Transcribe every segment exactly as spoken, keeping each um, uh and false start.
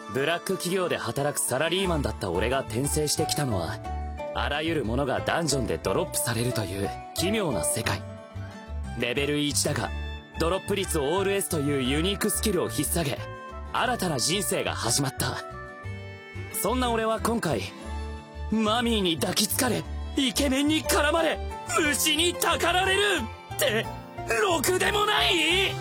ブラック企業で働くサラリーマンだった俺が転生してきたのは、あらゆるものがダンジョンでドロップされるという奇妙な世界。レベルいちだがドロップ率オール S というユニークスキルを引っ提げ、新たな人生が始まった。そんな俺は今回、マミーに抱きつかれ、イケメンに絡まれ、虫にたかられるってろくでもない？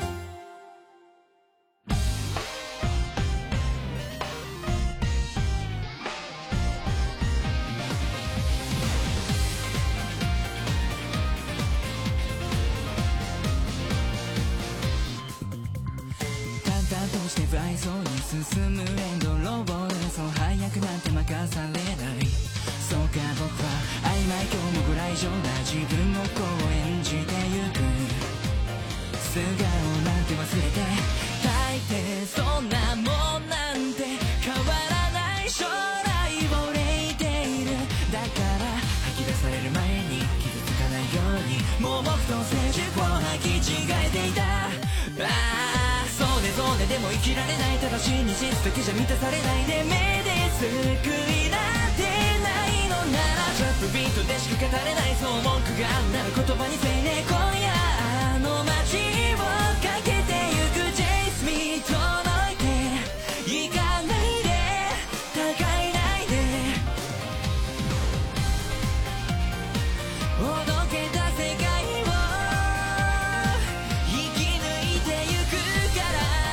として不愛想に進むエンドロール、そう早くなんて任されない。そうか僕は曖昧今日もぐらい以上な自分をこう演じてゆく。素顔なんて忘れて、大抵そんなもんなんて変わらない将来を憂いている。だから吐き出される前に傷つかないように盲目と静寂を履き違えていた。ああそうねそうね、でも生きられない正しい日実だけじゃ満たされないで、目で救いなんてないのならトラップビートでしか語れない、そう文句があるなら言葉にせいね。今夜あの街を駆けてゆく Chase me 届いて行かないで高いないでおどけた世界を生き抜いてゆくから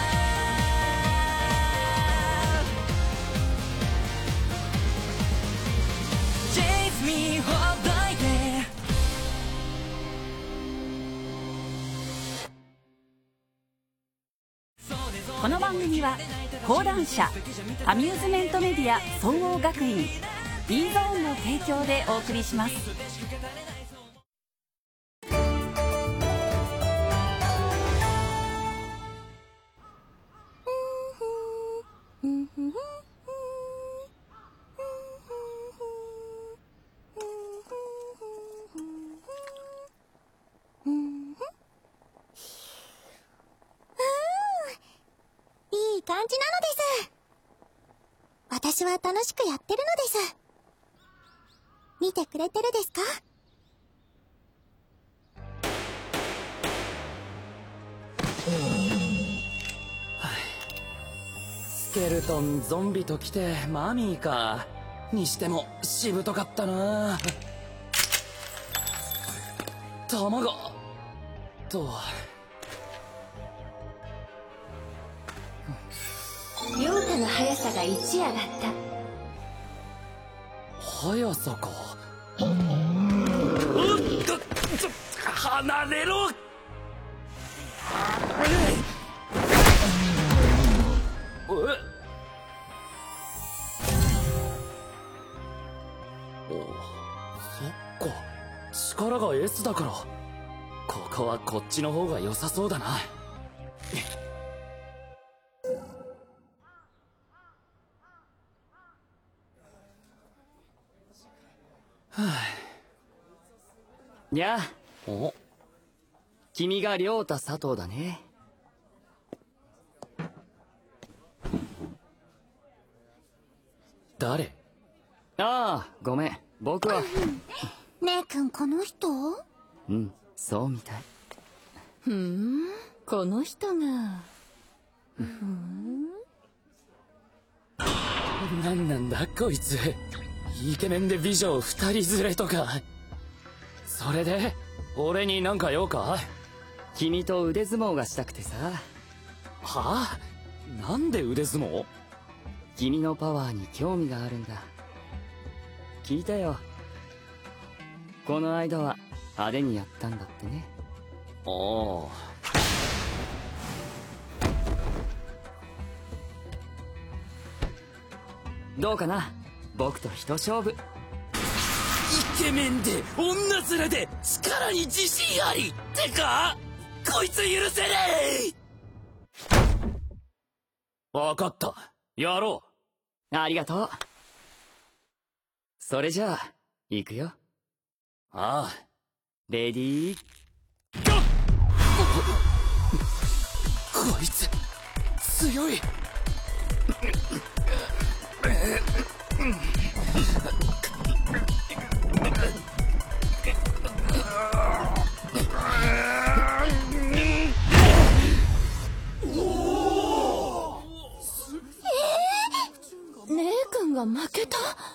。Chase me ほどいて。 この番組は講談社アミューズメントメディア総合学院 B ゾーンの提供でお送りします。 いい感じなのです。私は楽しくやってるのです。見てくれてるですか？ スケルトンゾンビと来てマミーか。にしてもしぶとかったな。弾がとヨータの速さがいち上がった。 速さか。うっと離れろ。えおそっか、力が S だから、ここはこっちの方が良さそうだな。はあ、 にゃあ、 お、 君が亮太佐藤だね。 誰？ ああ、ごめん、僕は。 ねえくん、この人？ うん、そうみたい。 ふん、この人が。ふん。 なんなんだこいつ。イケメンで美女二人連れとか。それで俺になんか用か？ 君と腕相撲がしたくてさ。 はあ？なんで腕相撲？ 君のパワーに興味があるんだ。聞いたよ。この間は派手にやったんだってね。 ああ。 どうかな、僕と一勝負。 イケメンで女面で力に自信ありってか？こいつ許せねえ。分かった、やろう。ありがとう。それじゃあ行くよ。 ああ。 レディーゴー。こいつ強い。 姉君が負けた。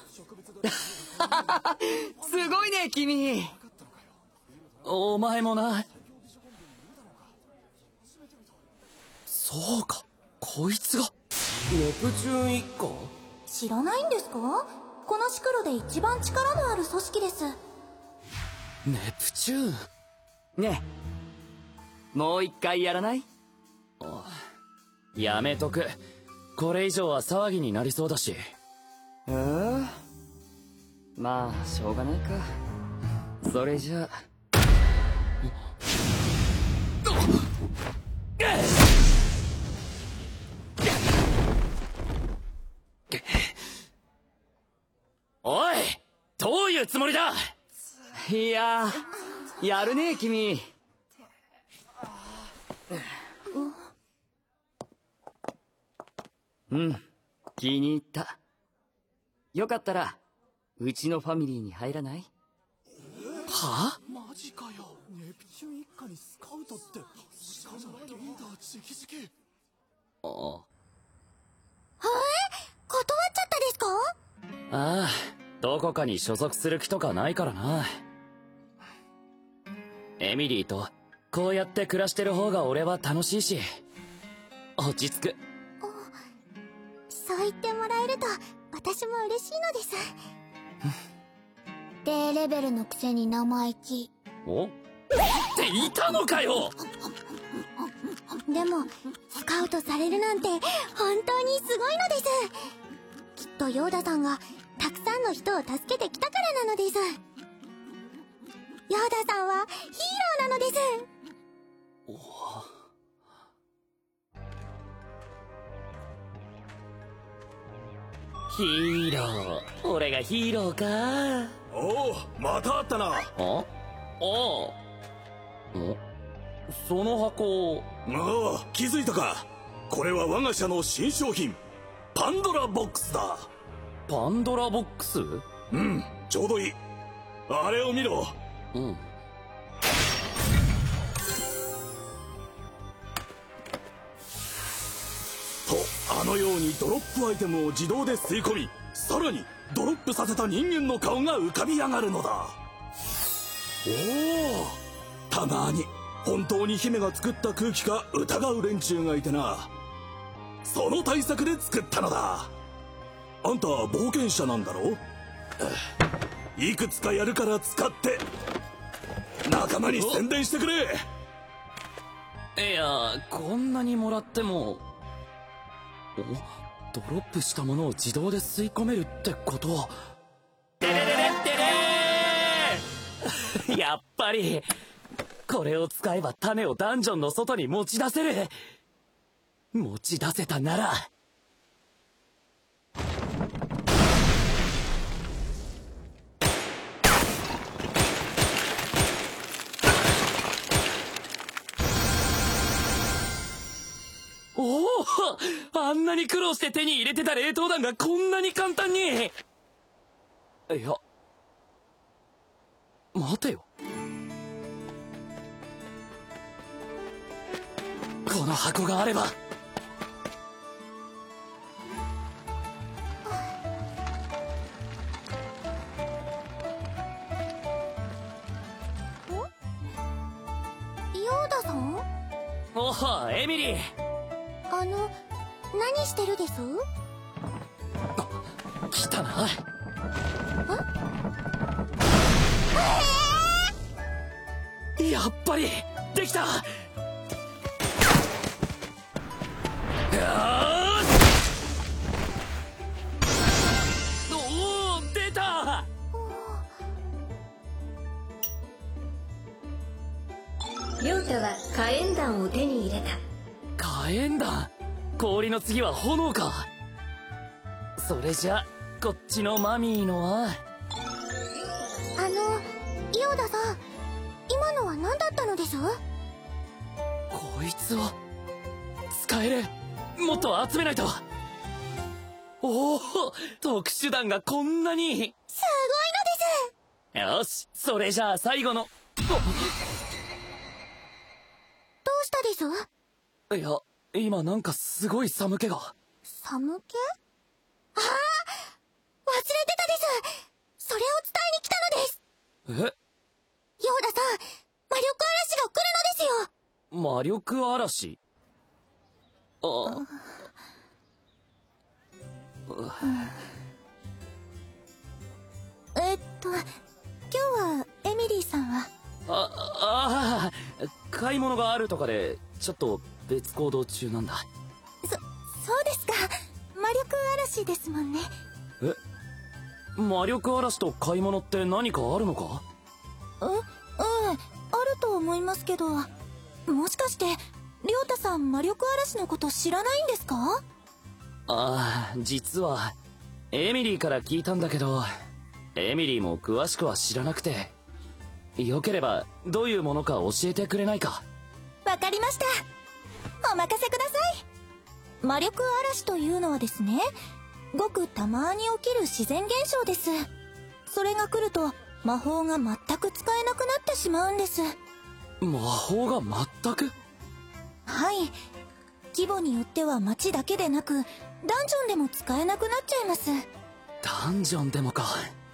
すごいね君。 お前もな。そうか、こいつがネプチューン一家。 知らないんですか？このシクロで一番力のある組織です。 ネプチューン。 ねえ、もう一回やらない？ やめとく。これ以上は騒ぎになりそうだし。 えー、まあしょうがないか。それじゃあ。 おい、どういうつもりだ。 いやー、やるね君。うん、気に入った。よかったらうちのファミリーに入らない？ はあ？ マジかよ。ネプチューン一家にスカウトって、しかもリーダー直々。 あはい、断っちゃったですか？ ああ、どこかに所属する気とかないからな。エミリーとこうやって暮らしてる方が俺は楽しいし、落ち着く。 そう言ってもらえると私も嬉しいのです。低レベルのくせに生意気。 おっていたのかよ。 でもスカウトされるなんて本当にすごいのです。きっとヨーダさんがたくさんの人を助けてきたからなのです。ヨーダさんはヒーローなのです。 ヒーロー、俺がヒーローか。 おお、また会ったな。 あああその箱。 ああ、気づいたか。これは我が社の新商品、パンドラボックスだ。 パンドラボックス？ うん、ちょうどいい。あれを見ろ。 うん。 と、あのようにドロップアイテムを自動で吸い込み、さらにドロップさせた人間の顔が浮かび上がるのだ。おお、たまに本当に姫が作った空気か疑う連中がいてな。その対策で作ったのだ。あんた冒険者なんだろ？いくつかやるから使って仲間に宣伝してくれ。 いや、こんなにもらっても。お、ドロップしたものを自動で吸い込めるってことは。デレレレデレーやっぱりこれを使えば種をダンジョンの外に持ち出せる。持ち出せたなら。おお、あんなに苦労して手に入れてた冷凍弾がこんなに簡単に。いや、待てよ。この箱があれば。 ヨーダさん？ おお、エミリー。 あの、何してるです？ 来たな。えー、やっぱりできた。おお、出た。 ヨウタは火炎弾を手に入れた。 火炎弾？氷の次は炎か。それじゃこっちのマミーのは。 あの、ヨーダさん、今のは何だったのです？ こいつは使える。もっと集めないと。 おお、特殊弾がこんなに。 すごいのです。 よし、それじゃあ最後の。 どうしたです？ いや、今なんかすごい寒気が。 寒気？ああ、忘れてたです。それを伝えに来たのです。 え？ ヨーダさん、魔力嵐が来るのですよ。 魔力嵐？あ、 えっと、今日はエミリーさんは？ あ、ああ、買い物があるとかでちょっと別行動中なんだ。 そ、そうですか。魔力嵐ですもんね。 え？魔力嵐と買い物って何かあるのか？ え、ええ、あると思いますけど、もしかしてリョータさん魔力嵐のこと知らないんですか？ ああ、実はエミリーから聞いたんだけど、エミリーも詳しくは知らなくて、よければどういうものか教えてくれないか？ わかりました。お任せください。魔力嵐というのはですね、ごくたまに起きる自然現象です。それが来ると魔法が全く使えなくなってしまうんです。 魔法が全く？ はい。規模によっては街だけでなくダンジョンでも使えなくなっちゃいます。 ダンジョンでもか。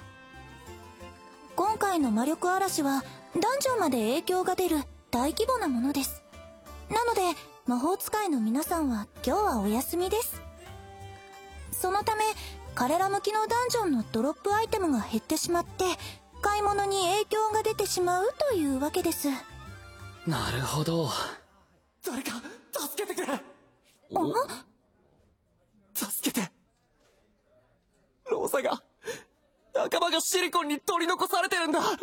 今回の魔力嵐はダンジョンまで影響が出る大規模なものです。なので魔法使いの皆さんは今日はお休みです。そのため彼ら向きのダンジョンのドロップアイテムが減ってしまって買い物に影響が出てしまうというわけです。 なるほど。 誰か助けてくれ。 お？ 助けて。ローザが仲間がシリコンに取り残されてるんだ。 レイ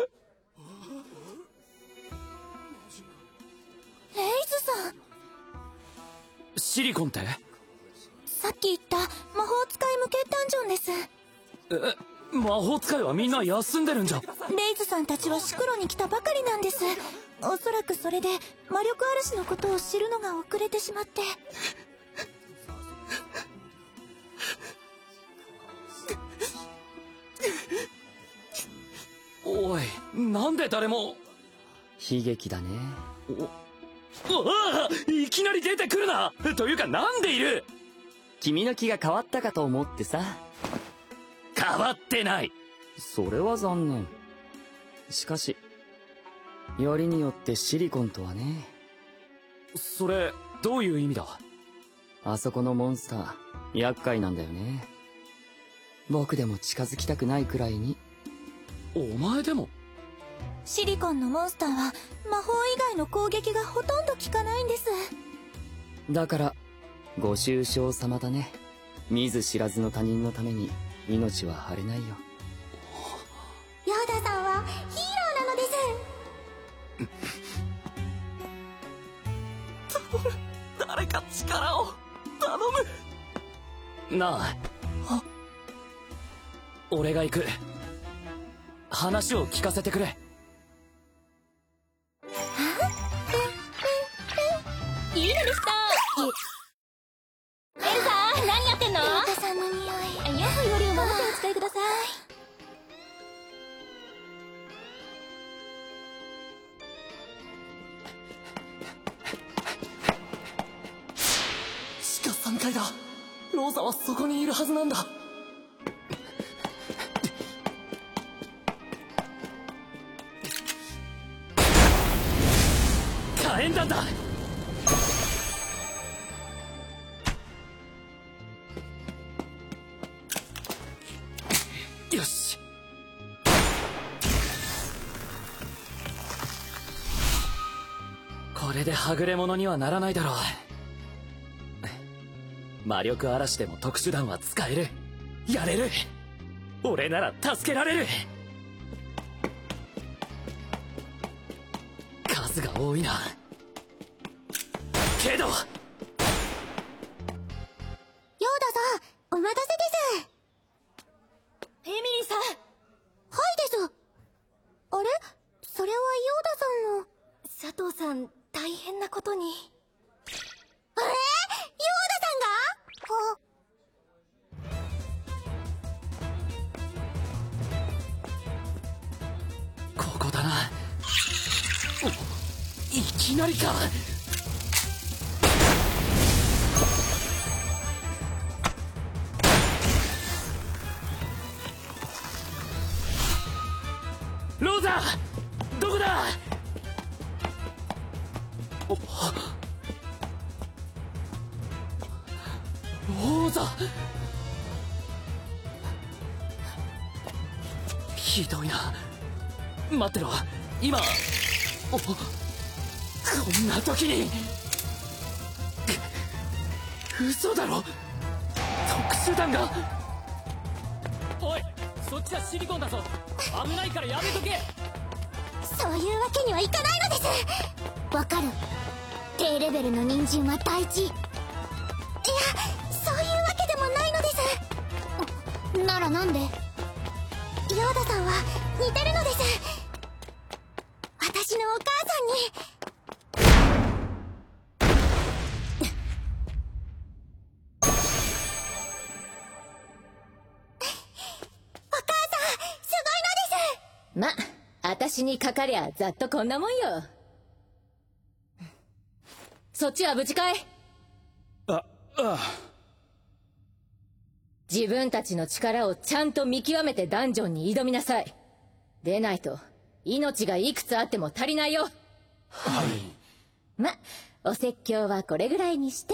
ズさん。 シリコンって？ さっき言った魔法使い向けダンジョンです。 え、魔法使いはみんな休んでるんじゃ。 レイズさんたちはシクロに来たばかりなんです。おそらくそれで魔力嵐のことを知るのが遅れてしまって。 おい、なんで誰も。 悲劇だね。 お、うわあ、いきなり出てくるな。というかなんでいる？ 君の気が変わったかと思ってさ。 変わってない。 それは残念。しかしよりによってシリコンとはね。 それどういう意味だ？ あそこのモンスター厄介なんだよね。僕でも近づきたくないくらいに。 お前でも？ シリコンのモンスターは魔法以外の攻撃がほとんど効かないんです。 だからご愁傷様だね。見ず知らずの他人のために命は張れないよ。 ヨーダさんはヒーローなのです。 誰か力を頼む。 なあ、俺が行く。話を聞かせてくれ。 いいのでした。エルサー、何やってんの？ ヨーダさんの匂い。 イヤホンよりを守ってお使いください。 地下さんかいだ。ローザはそこにいるはずなんだ。 火炎弾だ。よし。これではぐれ者にはならないだろう。魔力嵐でも特殊弾は使える。やれる。俺なら助けられる。数が多いな。けどヨーダさん、お待たせです。 エミリーさん。 はいです。あれ、それはヨーダさんの。 佐藤さん、大変なことに。 えー、ヨーダさんが？あ、 だな。いきなりか。ローザどこだ。ローザ、ひどいな。待ってろ、今おこんな時に。嘘だろ、特殊弾が。おい、そっちはシリコンだぞ。危ないからやめとけ。 そういうわけにはいかないのです。わかる。低レベルの人参は大事。いや、そういうわけでもないのです。ならなんで？ヨーダさんは似てるのです。私のお母さんに。お母さん、すごいのです。 ま、私にかかりゃざっとこんなもんよ。そっちは無事かい？ あ、ああ。 自分たちの力をちゃんと見極めてダンジョンに挑みなさい。でないと命がいくつあっても足りないよ。 はい。 ま、お説教はこれぐらいにして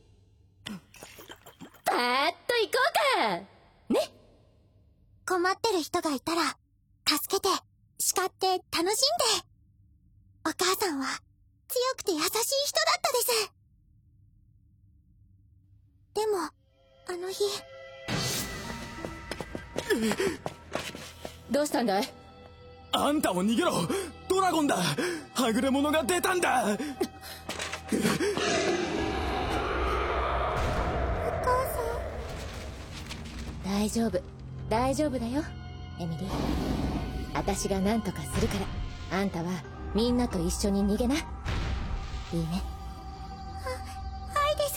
パーッと行こうかね。 困ってる人がいたら助けて、叱って楽しんで。お母さんは強くて優しい人だったです。でもあの日。 どうしたんだい？ あんたも逃げろ。ドラゴンだ。はぐれ者が出たんだ。 お母さん。大丈夫大丈夫だよエミリー。私が何とかするから、あんたはみんなと一緒に逃げな。いいね。 は、はいです。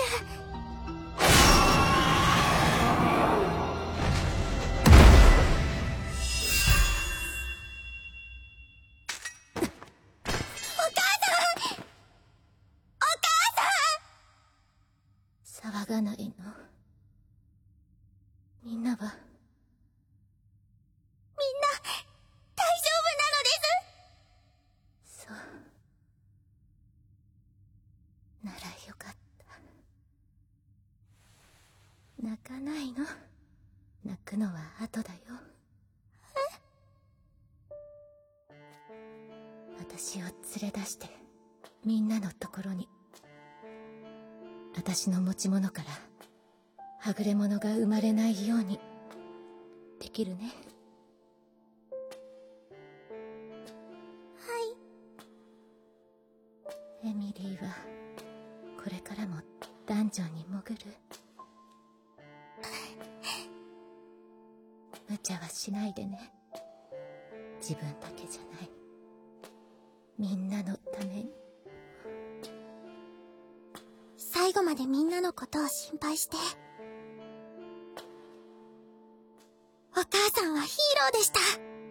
騒がないの。みんなはみんな大丈夫なのです。そうならよかった。泣かないの。泣くのは後だよ。え？私を連れ出してみんなのところに。私の持ち物からはぐれ者が生まれないようにできるね。 はい。 エミリーはこれからもダンジョンに潜る。無茶はしないでね。自分だけじゃない、みんなのために。 最後までみんなのことを心配して。お母さんはヒーローでした。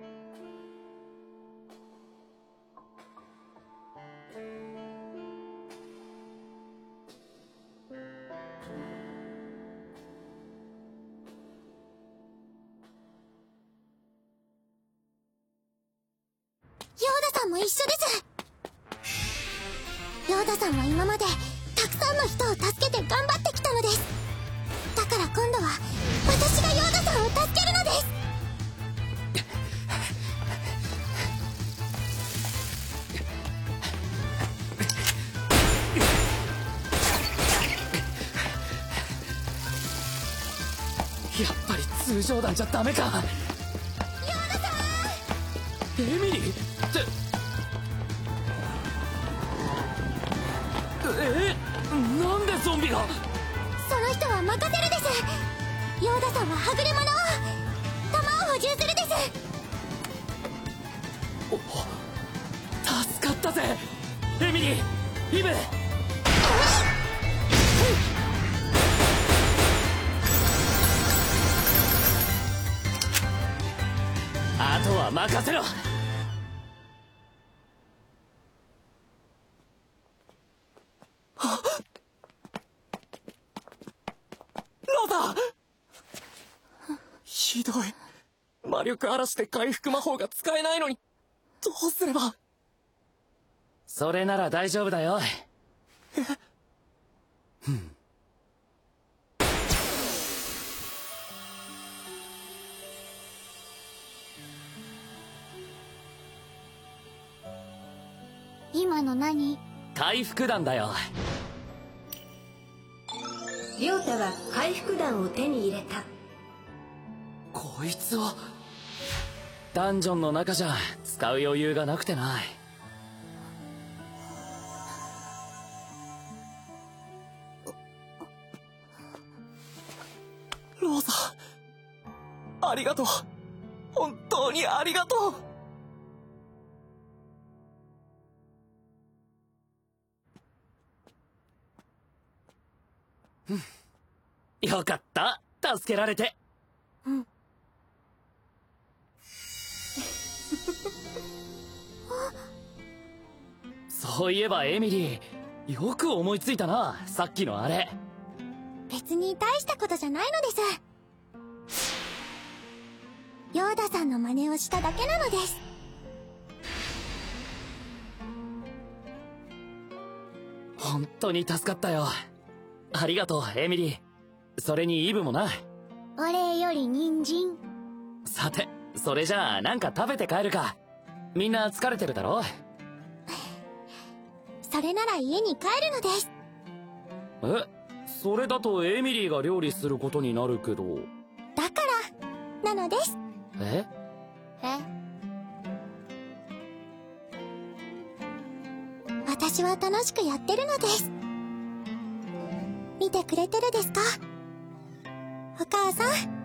ヨーダさんも一緒です。ヨーダさんは今までたくさんの人を助けて頑張ってきたのです。だから今度は私がヨーダさんを助けるのです。 やっぱり通常弾じゃダメか。 ヨーダさん。 エミリーってえなんでゾンビが。 その人は任せるです。ヨーダさんははぐれ者を弾を補充するです。 お助かったぜエミリー、イブ。あとは任せろ。 ロザひどい。魔力嵐で回復魔法が使えないのにどうすれば。 それなら大丈夫だよ。 えふん。 今の何？ 回復弾だよ。 リョータは回復弾を手に入れた。 こいつはダンジョンの中じゃ使う余裕がなくてな。 ローザありがとう。本当にありがとう。 よかった、助けられて。 うんそういえばエミリー、よく思いついたな、さっきのあれ。 別に大したことじゃないのです。ヨーダさんの真似をしただけなのです。 本当に助かったよ。ありがとうエミリー。それにイブもな。 お礼より人参。 さて、それじゃあなんか食べて帰るか。みんな疲れてるだろ。 それなら家に帰るのです。 え、それだとエミリーが料理することになるけど。 だからなのです。 ええ私は楽しくやってるのです。見てくれてるですか、お母さん。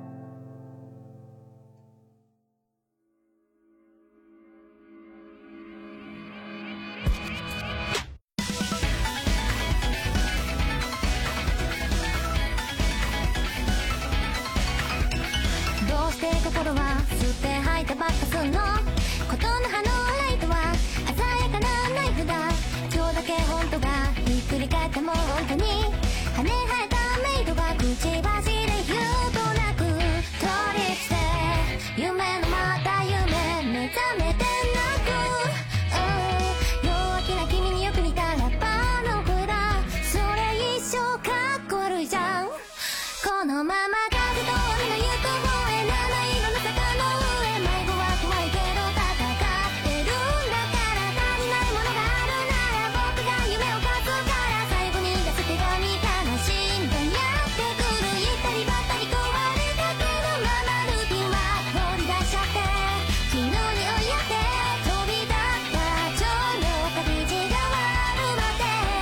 どうして心は吸って吐いてばっかすんの。ことの葉のライトは鮮やかなナイフだ。今日だけ本当がひっくり返っても本当に羽生えたメイドがくちばしで言うとなくトリップして夢のまた夢目覚めてなく、うん、弱気な君によく似たラッパーの子だ。それ一生かっこ悪いじゃん。このまま風と海の行く方へ七色の坂の上、迷子は怖いけど戦ってるんだから、足りないものがあるなら僕が夢を勝つから、最後に出す手紙悲しみがやってくる。行ったりばったり壊れかけのままルーティンは放り出しちゃって、昨日に追いやって飛び立った蝶の旅路が終わるまで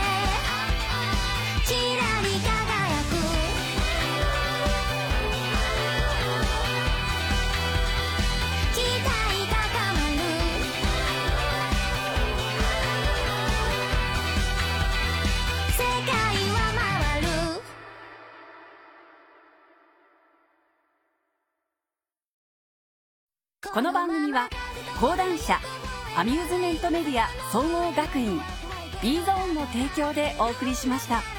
ちらり輝く期待高まる世界は回る。 この番組は講談社アミューズメントメディア総合学院 B ゾーンの提供でお送りしました。